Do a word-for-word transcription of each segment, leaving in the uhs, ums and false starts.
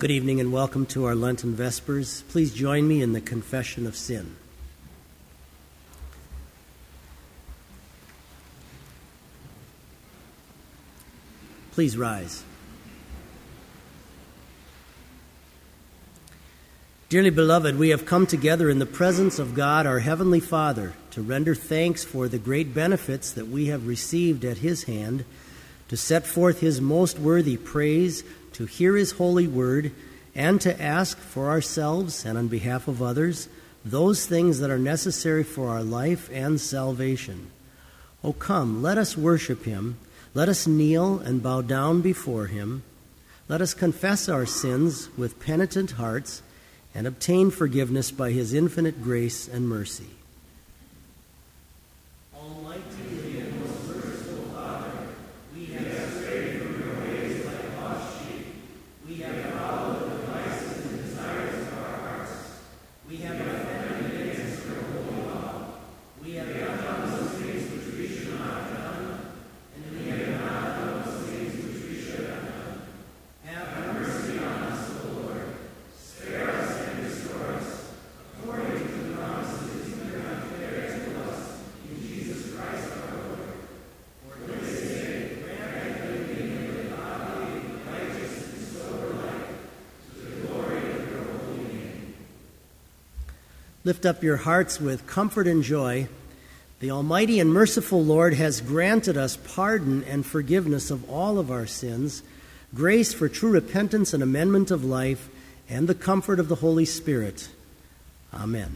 Good evening and welcome to our Lenten Vespers. Please join me in the confession of sin. Please rise. Dearly beloved, we have come together in the presence of God, our Heavenly Father, to render thanks for the great benefits that we have received at His hand, to set forth His most worthy praise, to hear His holy word, and to ask for ourselves and on behalf of others those things that are necessary for our life and salvation. Oh, come, let us worship Him. Let us kneel and bow down before Him. Let us confess our sins with penitent hearts and obtain forgiveness by His infinite grace and mercy. Almighty and most merciful Father, we have strayed from your ways like lost sheep. We have followed the devices and desires of our hearts. We have offended against your holy law. We have done those things which we should not have done, and we have not done those things which we should have done. Have mercy on us, O Lord. Spare us and restore us, according to the promises you have declared to us in Jesus Christ our Lord. For this sake, grant that we may live godly, righteous, and sober life, to the glory of your holy name. Lift up your hearts with comfort and joy. The Almighty and merciful Lord has granted us pardon and forgiveness of all of our sins, grace for true repentance and amendment of life, and the comfort of the Holy Spirit. Amen.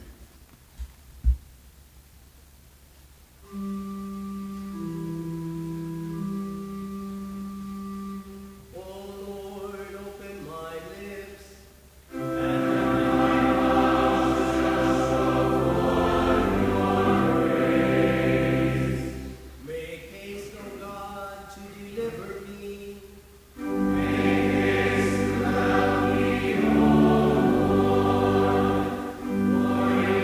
Glory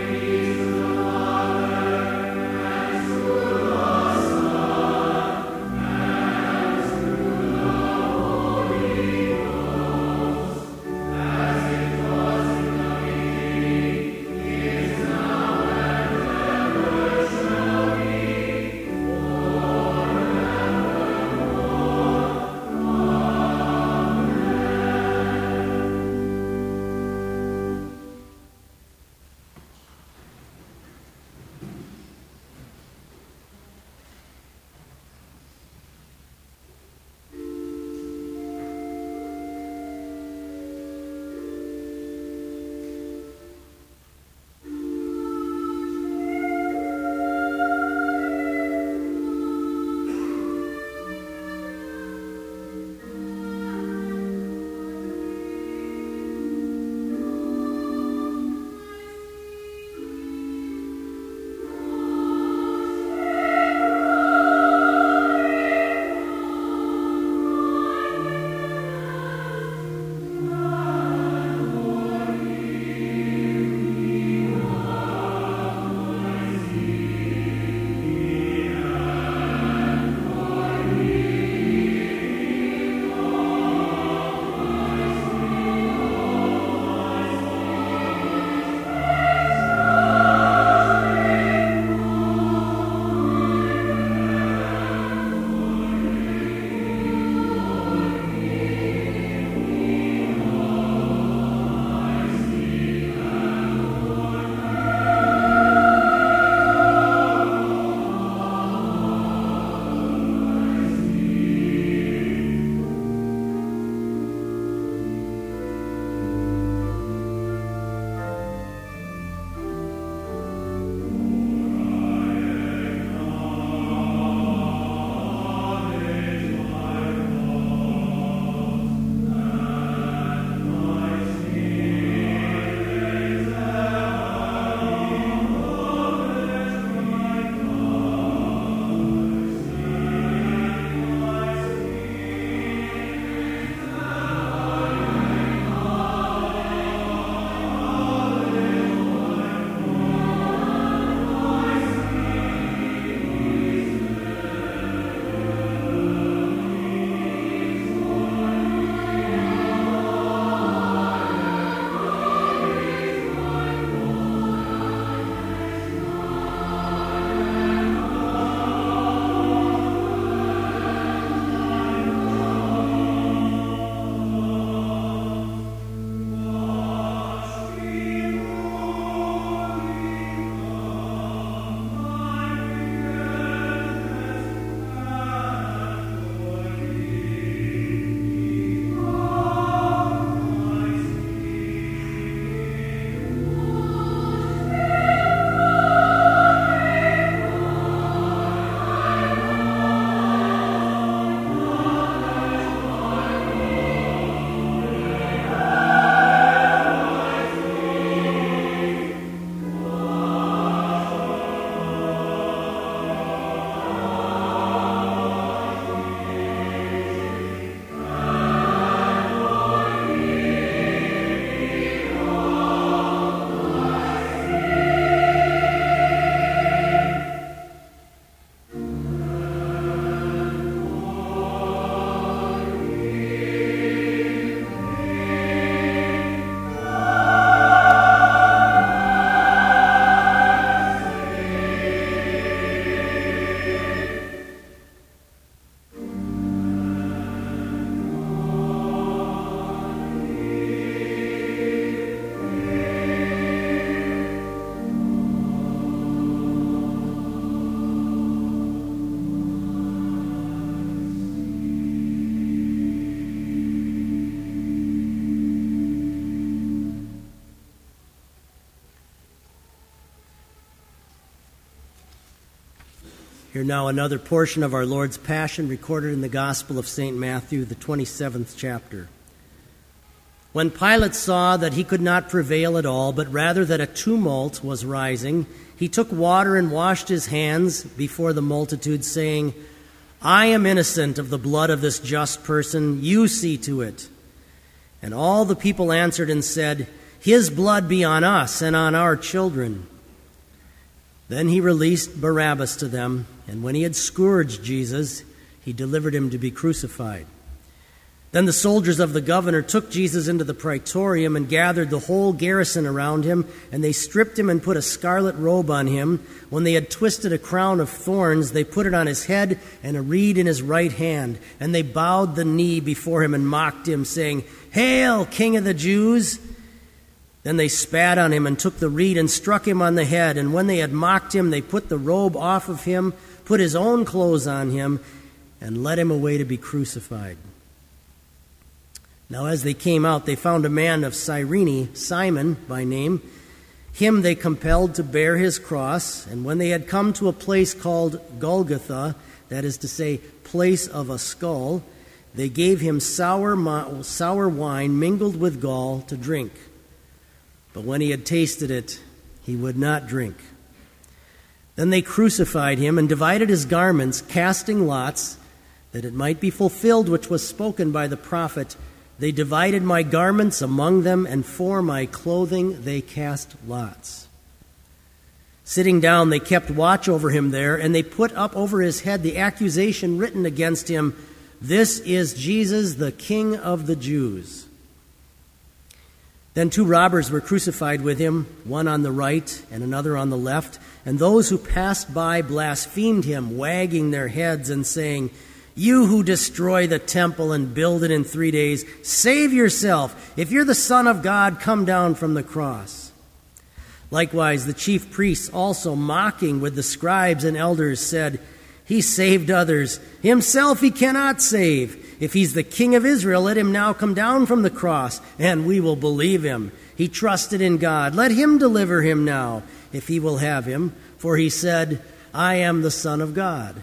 Hear now another portion of our Lord's Passion recorded in the Gospel of Saint Matthew, the twenty-seventh chapter. When Pilate saw that he could not prevail at all, but rather that a tumult was rising, he took water and washed his hands before the multitude, saying, "I am innocent of the blood of this just person. You see to it." And all the people answered and said, "His blood be on us and on our children." Then he released Barabbas to them, and when he had scourged Jesus, he delivered him to be crucified. Then the soldiers of the governor took Jesus into the praetorium and gathered the whole garrison around him, and they stripped him and put a scarlet robe on him. When they had twisted a crown of thorns, they put it on his head and a reed in his right hand, and they bowed the knee before him and mocked him, saying, "Hail, King of the Jews!" Then they spat on him and took the reed and struck him on the head. And when they had mocked him, they put the robe off of him, put his own clothes on him, and led him away to be crucified. Now as they came out, they found a man of Cyrene, Simon by name. Him they compelled to bear his cross. And when they had come to a place called Golgotha, that is to say, place of a skull, they gave him sour, sour wine mingled with gall to drink. But when he had tasted it, he would not drink. Then they crucified him and divided his garments, casting lots, that it might be fulfilled which was spoken by the prophet, "They divided my garments among them, and for my clothing they cast lots." Sitting down, they kept watch over him there, and they put up over his head the accusation written against him, "This is Jesus, the King of the Jews." Then two robbers were crucified with him, one on the right and another on the left. And those who passed by blasphemed him, wagging their heads and saying, "You who destroy the temple and build it in three days, save yourself. If you're the Son of God, come down from the cross." Likewise, the chief priests also, mocking with the scribes and elders, said, "He saved others. Himself he cannot save. If he's the King of Israel, let him now come down from the cross, and we will believe him. He trusted in God. Let him deliver him now, if he will have him. For he said, 'I am the Son of God.'"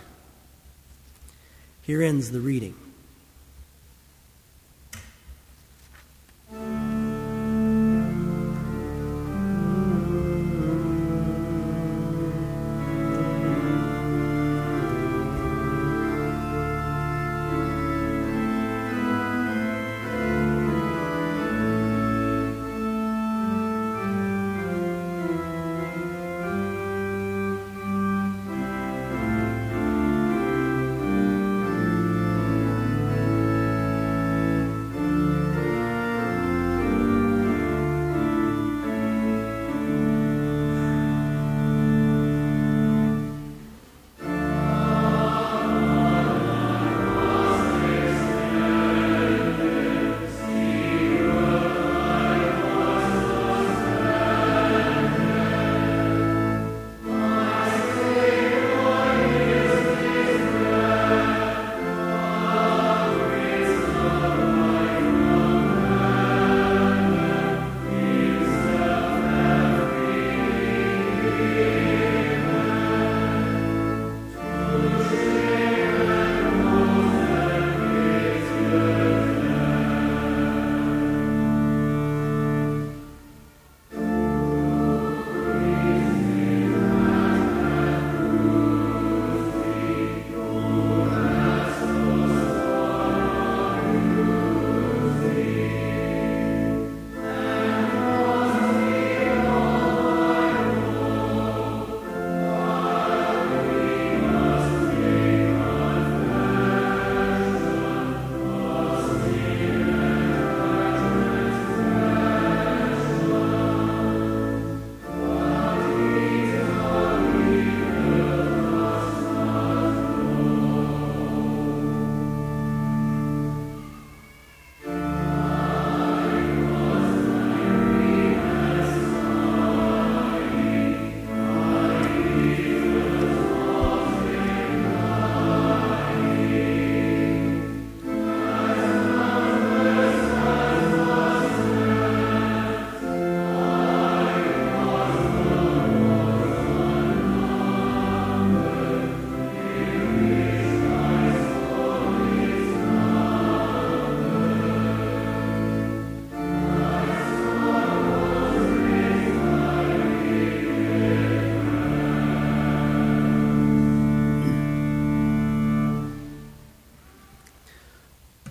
Here ends the reading.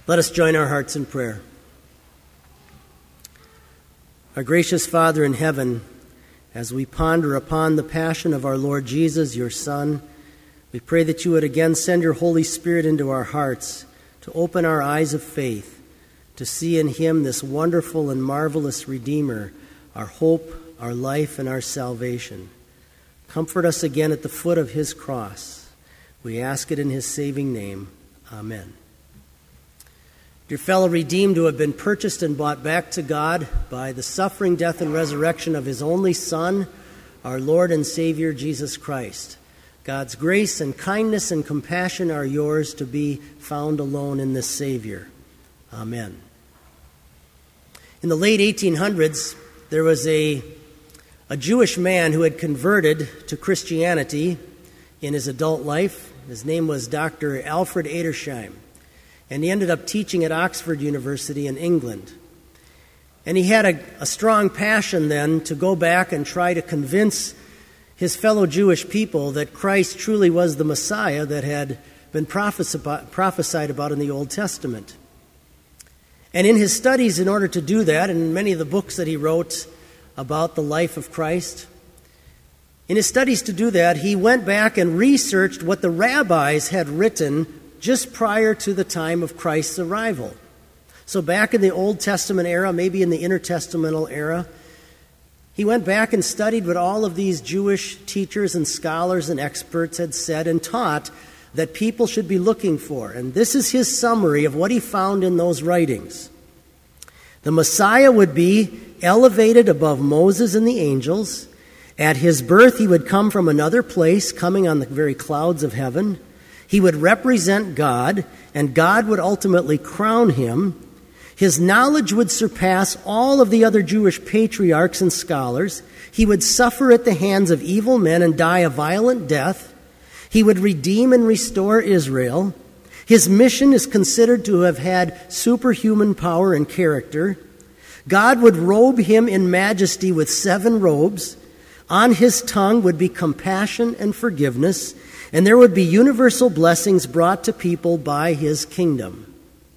Let us join our hearts in prayer. Our gracious Father in heaven, as we ponder upon the passion of our Lord Jesus, your Son, we pray that you would again send your Holy Spirit into our hearts to open our eyes of faith, to see in him this wonderful and marvelous Redeemer, our hope, our life, and our salvation. Comfort us again at the foot of his cross. We ask it in his saving name. Amen. Dear fellow redeemed who have been purchased and bought back to God by the suffering, death, and resurrection of his only Son, our Lord and Savior, Jesus Christ. God's grace and kindness and compassion are yours to be found alone in this Savior. Amen. In the late eighteen hundreds, there was a, a Jewish man who had converted to Christianity in his adult life. His name was Doctor Alfred Edersheim. And he ended up teaching at Oxford University in England. And he had a, a strong passion then to go back and try to convince his fellow Jewish people that Christ truly was the Messiah that had been prophesied about in the Old Testament. And in his studies, in order to do that, and in many of the books that he wrote about the life of Christ, in his studies to do that, he went back and researched what the rabbis had written just prior to the time of Christ's arrival. So back in the Old Testament era, maybe in the intertestamental era, he went back and studied what all of these Jewish teachers and scholars and experts had said and taught that people should be looking for. And this is his summary of what he found in those writings. The Messiah would be elevated above Moses and the angels. At his birth, he would come from another place, coming on the very clouds of heaven. He would represent God, and God would ultimately crown him. His knowledge would surpass all of the other Jewish patriarchs and scholars. He would suffer at the hands of evil men and die a violent death. He would redeem and restore Israel. His mission is considered to have had superhuman power and character. God would robe him in majesty with seven robes. On his tongue would be compassion and forgiveness, and there would be universal blessings brought to people by his kingdom.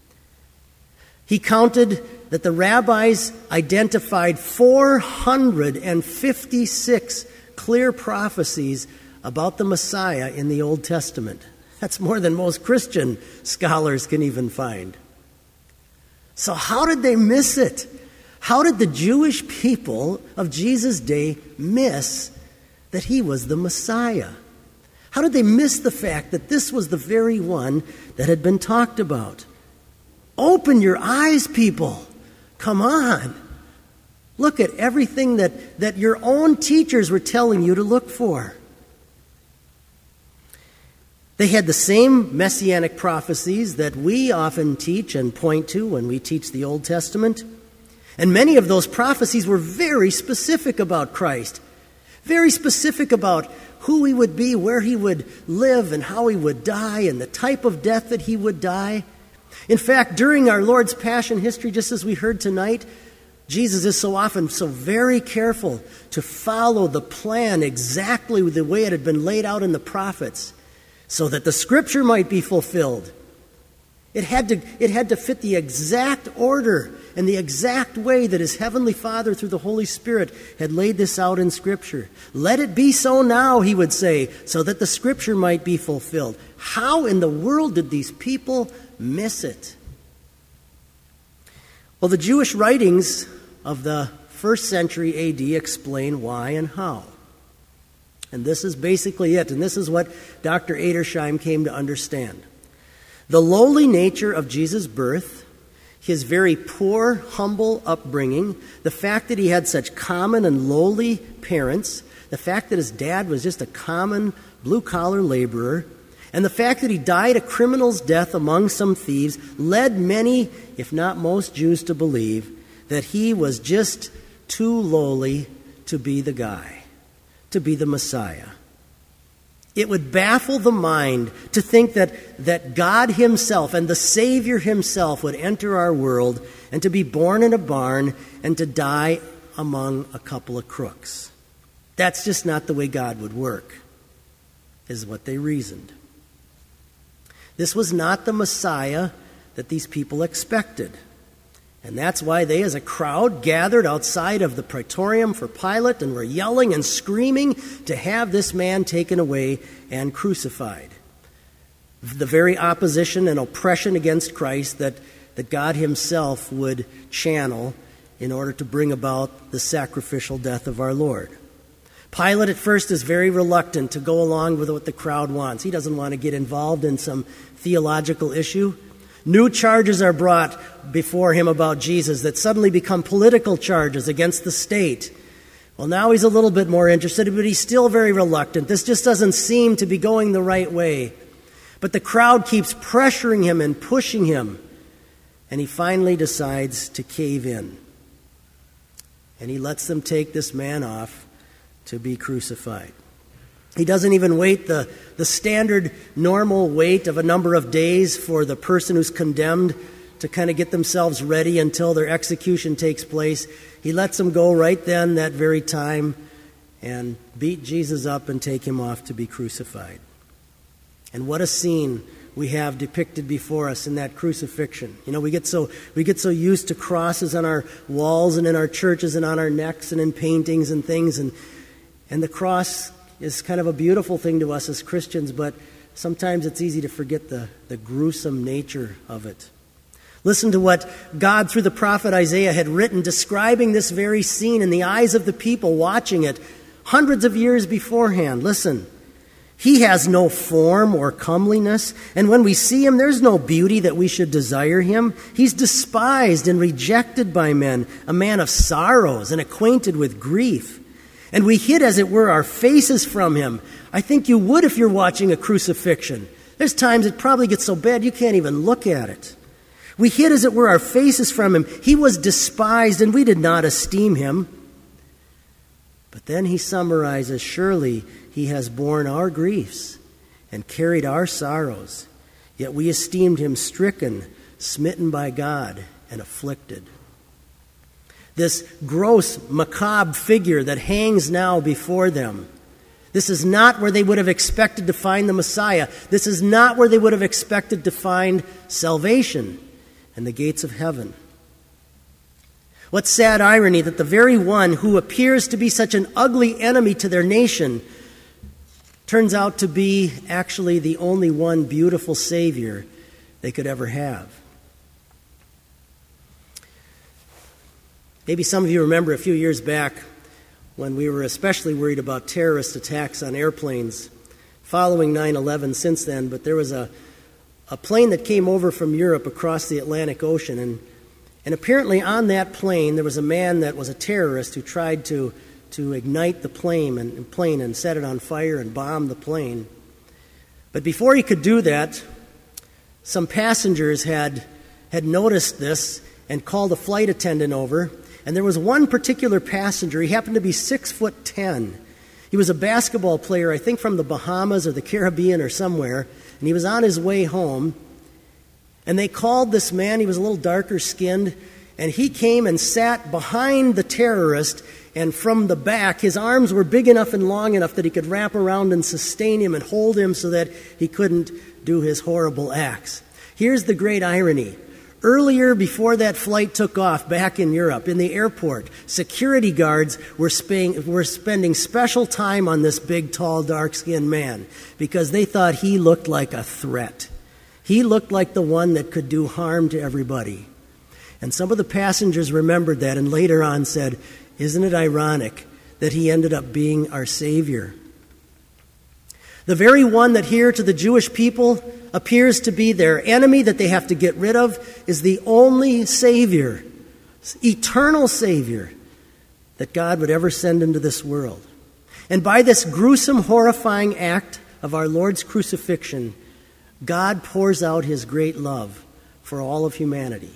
He counted that the rabbis identified four hundred fifty-six clear prophecies about the Messiah in the Old Testament. That's more than most Christian scholars can even find. So how did they miss it? How did the Jewish people of Jesus' day miss that he was the Messiah? How did they miss the fact that this was the very one that had been talked about? Open your eyes, people. Come on. Look at everything that, that your own teachers were telling you to look for. They had the same messianic prophecies that we often teach and point to when we teach the Old Testament. And many of those prophecies were very specific about Christ. Very specific about who he would be, where he would live, and how he would die, and the type of death that he would die. In fact, during our Lord's Passion history, just as we heard tonight, Jesus is so often so very careful to follow the plan exactly the way it had been laid out in the prophets, so that the Scripture might be fulfilled. It had to, it had to fit the exact order and the exact way that his heavenly Father, through the Holy Spirit, had laid this out in Scripture. Let it be so now, he would say, so that the Scripture might be fulfilled. How in the world did these people miss it? Well, the Jewish writings of the first century A D explain why and how. And this is basically it, and this is what Doctor Edersheim came to understand. The lowly nature of Jesus' birth, his very poor, humble upbringing, the fact that he had such common and lowly parents, the fact that his dad was just a common blue-collar laborer, and the fact that he died a criminal's death among some thieves led many, if not most, Jews to believe that he was just too lowly to be the guy, to be the Messiah. It would baffle the mind to think that, that God himself and the Savior himself would enter our world and to be born in a barn and to die among a couple of crooks. That's just not the way God would work, is what they reasoned. This was not the Messiah that these people expected. And that's why they, as a crowd, gathered outside of the praetorium for Pilate and were yelling and screaming to have this man taken away and crucified. The very opposition and oppression against Christ that, that God himself would channel in order to bring about the sacrificial death of our Lord. Pilate at first is very reluctant to go along with what the crowd wants. He doesn't want to get involved in some theological issue. New charges are brought before him about Jesus that suddenly become political charges against the state. Well, now he's a little bit more interested, but he's still very reluctant. This just doesn't seem to be going the right way. But the crowd keeps pressuring him and pushing him, and he finally decides to cave in. And he lets them take this man off to be crucified. He doesn't even wait the, the standard normal wait of a number of days for the person who's condemned to kind of get themselves ready until their execution takes place. He lets them go right then, that very time, and beat Jesus up and take him off to be crucified. And what a scene we have depicted before us in that crucifixion. You know, we get so we get so used to crosses on our walls and in our churches and on our necks and in paintings and things, and and the cross is kind of a beautiful thing to us as Christians, but sometimes it's easy to forget the, the gruesome nature of it. Listen to what God, through the prophet Isaiah, had written describing this very scene in the eyes of the people watching it hundreds of years beforehand. Listen. He has no form or comeliness, and when we see him, there's no beauty that we should desire him. He's despised and rejected by men, a man of sorrows and acquainted with grief. And we hid, as it were, our faces from him. I think you would if you're watching a crucifixion. There's times it probably gets so bad you can't even look at it. We hid, as it were, our faces from him. He was despised, and we did not esteem him. But then he summarizes, surely he has borne our griefs and carried our sorrows, yet we esteemed him stricken, smitten by God, and afflicted. This gross, macabre figure that hangs now before them, this is not where they would have expected to find the Messiah. This is not where they would have expected to find salvation and the gates of heaven. What sad irony that the very one who appears to be such an ugly enemy to their nation turns out to be actually the only one beautiful Savior they could ever have. Maybe some of you remember a few years back when we were especially worried about terrorist attacks on airplanes following nine eleven since then, but there was a, a plane that came over from Europe across the Atlantic Ocean, and, and apparently on that plane there was a man that was a terrorist who tried to, to ignite the plane and, plane and set it on fire and bomb the plane. But before he could do that, some passengers had, had noticed this and called a flight attendant over. And there was one particular passenger. He happened to be six foot ten. He was a basketball player, I think from the Bahamas or the Caribbean or somewhere, and he was on his way home. And they called this man. He was a little darker skinned, and he came and sat behind the terrorist, and from the back, his arms were big enough and long enough that he could wrap around and sustain him and hold him so that he couldn't do his horrible acts. Here's the great irony. Earlier, before that flight took off back in Europe, in the airport, security guards were, spaying, were spending special time on this big, tall, dark-skinned man because they thought he looked like a threat. He looked like the one that could do harm to everybody. And some of the passengers remembered that and later on said, isn't it ironic that he ended up being our Savior? The very one that here to the Jewish people appears to be their enemy that they have to get rid of is the only Savior, eternal Savior, that God would ever send into this world. And by this gruesome, horrifying act of our Lord's crucifixion, God pours out his great love for all of humanity.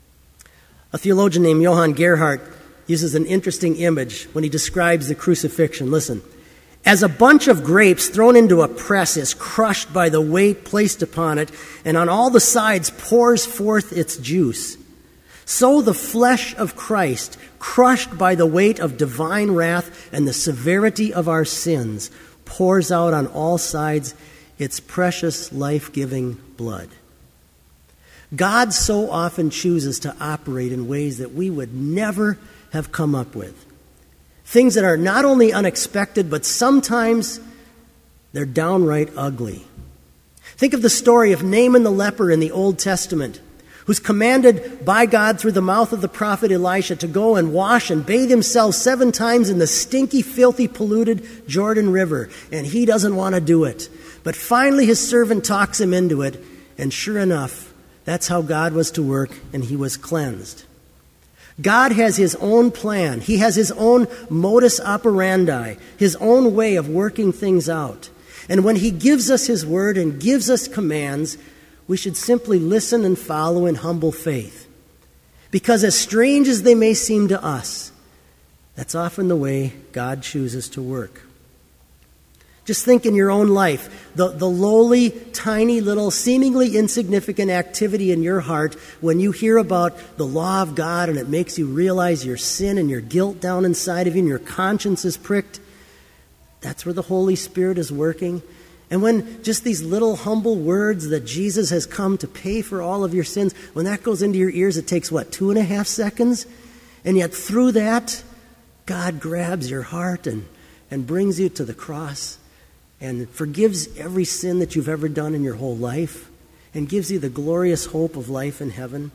A theologian named Johann Gerhardt uses an interesting image when he describes the crucifixion. Listen. As a bunch of grapes thrown into a press is crushed by the weight placed upon it, and on all the sides pours forth its juice, so the flesh of Christ, crushed by the weight of divine wrath and the severity of our sins, pours out on all sides its precious life-giving blood. God so often chooses to operate in ways that we would never have come up with. Things that are not only unexpected, but sometimes they're downright ugly. Think of the story of Naaman the leper in the Old Testament, who's commanded by God through the mouth of the prophet Elisha to go and wash and bathe himself seven times in the stinky, filthy, polluted Jordan River. And he doesn't want to do it. But finally his servant talks him into it. And sure enough, that's how God was to work, and he was cleansed. God has his own plan. He has his own modus operandi, his own way of working things out. And when he gives us his word and gives us commands, we should simply listen and follow in humble faith. Because as strange as they may seem to us, that's often the way God chooses to work. Just think in your own life, the, the lowly, tiny, little, seemingly insignificant activity in your heart when you hear about the law of God and it makes you realize your sin and your guilt down inside of you and your conscience is pricked. That's where the Holy Spirit is working. And when just these little humble words that Jesus has come to pay for all of your sins, when that goes into your ears, it takes, what, two and a half seconds? And yet through that, God grabs your heart and, and brings you to the cross and forgives every sin that you've ever done in your whole life and gives you the glorious hope of life in heaven.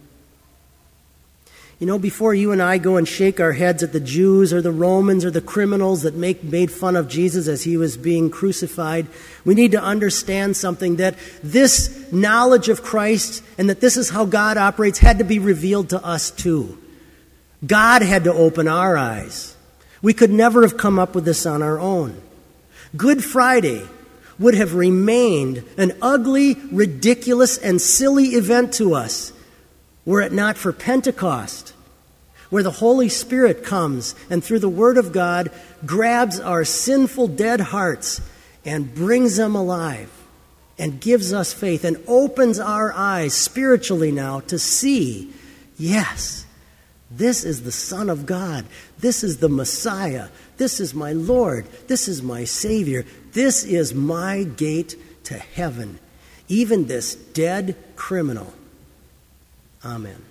You know, before you and I go and shake our heads at the Jews or the Romans or the criminals that make, made fun of Jesus as he was being crucified, we need to understand something, that this knowledge of Christ and that this is how God operates had to be revealed to us too. God had to open our eyes. We could never have come up with this on our own. Good Friday would have remained an ugly, ridiculous, and silly event to us were it not for Pentecost, where the Holy Spirit comes and through the Word of God grabs our sinful, dead hearts and brings them alive and gives us faith and opens our eyes spiritually now to see, yes, this is the Son of God. This is the Messiah. This is my Lord. This is my Savior. This is my gate to heaven. Even this dead criminal. Amen.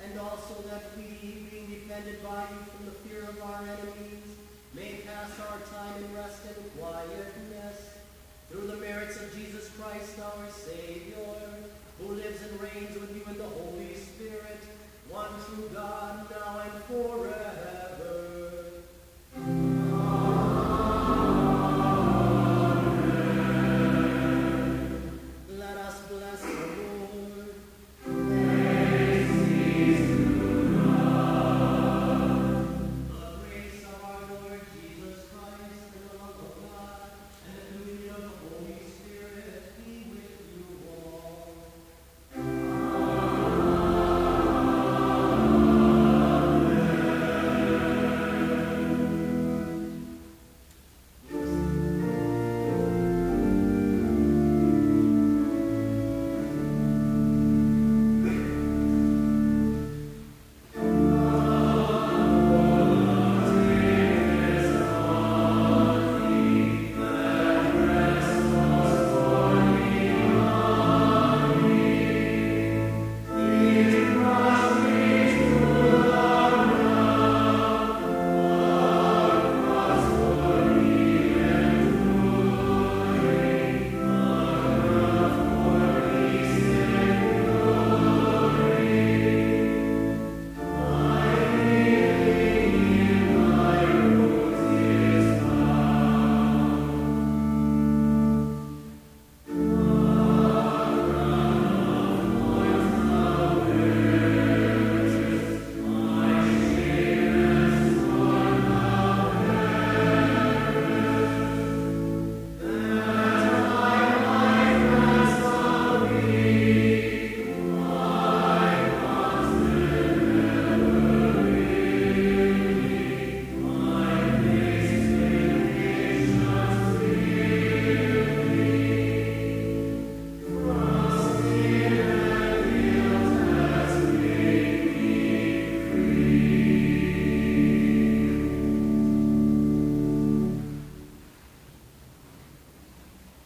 and also that we, being defended by you from the fear of our enemies, may pass our time in rest and quietness, through the merits of Jesus Christ our Savior, who lives and reigns with you in the Holy Spirit, one true God,